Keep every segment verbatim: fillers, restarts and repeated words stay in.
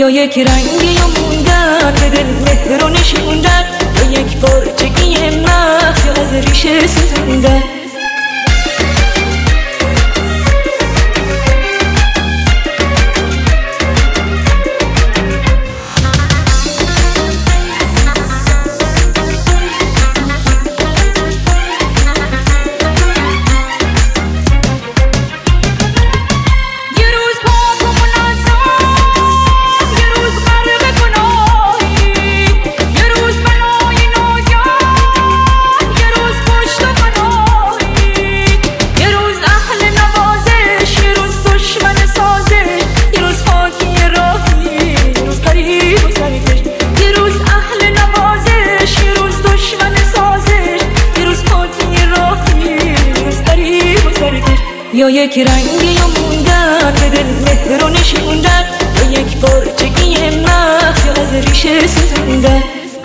یا یک رنگی و موندن به دل مهر و نشوندن، یا یک پارچگی مخفی از ریشه سوزوندن. یا یک رنگی و موندن به دل مهر و نشوندن، یا یک پارچگی مخفی از ریشه سوزوندن.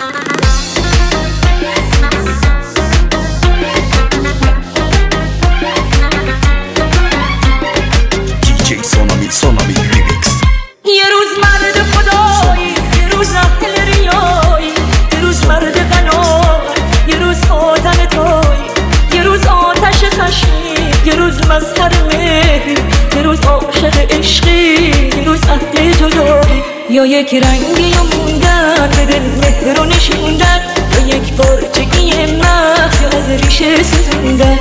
دیجی سونامی سونامی لیریکس. یه روز مرد خدایی، یه روز اهل ریایی، یه روز مرد قناعت، یه روز آدم تایی، یه روز آتش خشمی، یه روز مظهر مهری، یه روز عاشق عشقی، یه روز اهل جدایی. یا یک رنگی و موندن به دل مهر و نشوندن، یا یک پارچگی مخفی از ریشه سوزوندن.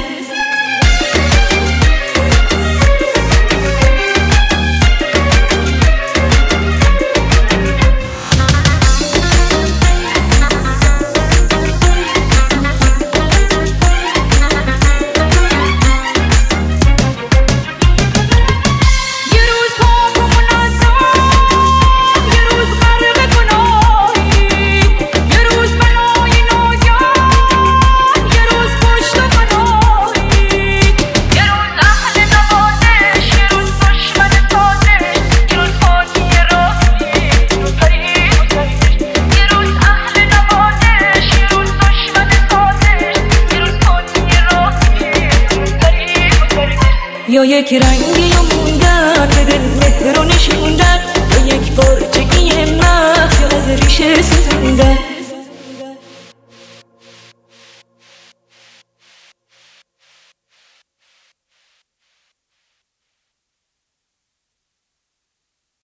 یا یک رنگی و موندن به دل مهر و نشوندن، یا یک پارچگی مخفی از ریشه سوزوندن.